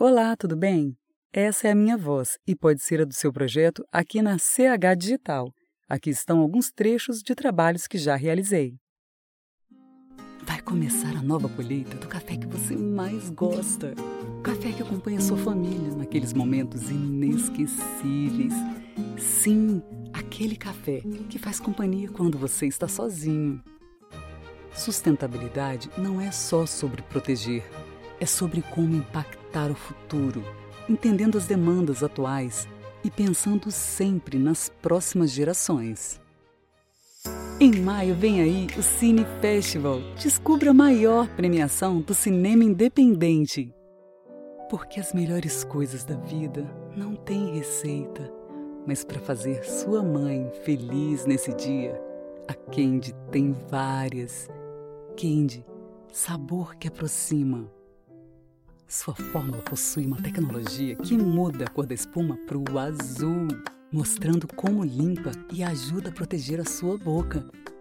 Olá, tudo bem? Essa é a minha voz e pode ser a do seu projeto aqui na CH Digital. Aqui estão alguns trechos de trabalhos que já realizei. Vai começar a nova colheita do café que você mais gosta. O café que acompanha sua família naqueles momentos inesquecíveis. Sim, aquele café que faz companhia quando você está sozinho. Sustentabilidade não é só sobre proteger, é sobre como impactar o futuro, entendendo as demandas atuais e pensando sempre nas próximas gerações. Em maio vem aí o Cine Festival. Descubra a maior premiação do cinema independente. Porque as melhores coisas da vida não têm receita, mas para fazer sua mãe feliz nesse dia, a Candy tem várias. Candy, sabor que aproxima. Sua fórmula possui uma tecnologia que muda a cor da espuma para o azul, mostrando como limpa e ajuda a proteger a sua boca.